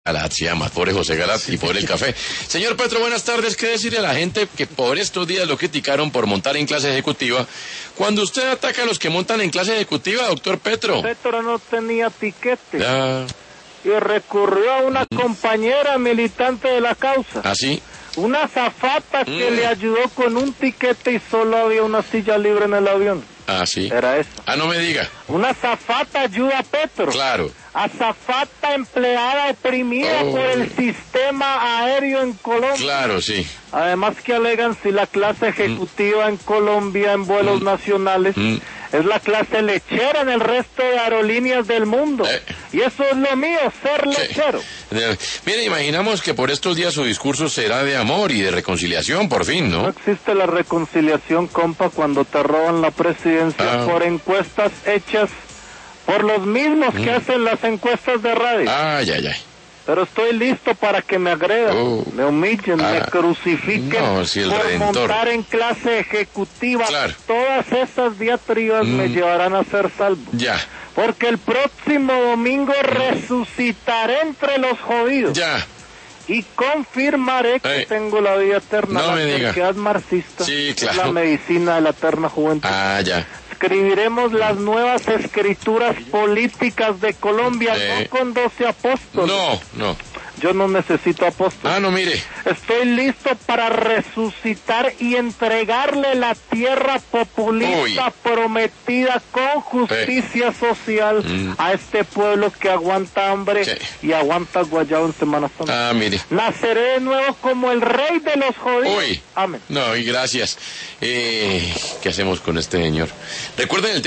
Galat se llama, pobre José Galat y pobre el café. Señor Petro, buenas tardes. ¿Qué decirle a la gente que por estos días lo criticaron por montar en clase ejecutiva? Cuando usted ataca a los que montan en clase ejecutiva, doctor Petro. Petro no tenía tiquete. Ya. Y recurrió a una compañera militante de la causa. ¿Ah, sí? Una azafata que le ayudó con un tiquete y solo había una silla libre en el avión. Ah, sí. Era eso. Ah, no me diga. Una azafata ayuda a Petro. Claro. Azafata empleada oprimida por el sistema aéreo en Colombia. Claro, sí. Además que alegan si la clase ejecutiva en Colombia en vuelos nacionales es la clase lechera en el resto de aerolíneas del mundo. Y eso es lo mío, ser lechero. Mire, imaginamos que por estos días su discurso será de amor y de reconciliación, por fin, ¿no? No existe la reconciliación, compa, cuando te roban la presidencia por encuestas hechas por los mismos que hacen las encuestas de radio. Ay, ay, ay. Pero estoy listo para que me agredan, me humillen, me crucifiquen no, si el por Redentor. montar en clase ejecutiva. Claro. Todas esas diatribas me llevarán a ser salvo. Ya. Porque el próximo domingo resucitaré entre los jodidos. Ya. Y confirmaré que tengo la vida eterna. No me diga. La terquedad marxista. Sí, claro. Es la medicina de la eterna juventud. Ah, ya. Escribiremos las nuevas escrituras políticas de Colombia, no con 12 apóstoles. No. Yo no necesito apóstoles. Ah, no, mire. Estoy listo para resucitar y entregarle la tierra populista prometida con justicia social a este pueblo que aguanta hambre y aguanta guayabo en Semana Santa. Ah, mire. Naceré de nuevo como el rey de los jodidos. Uy. Amén. No, y gracias. ¿Qué hacemos con este señor? Recuerden el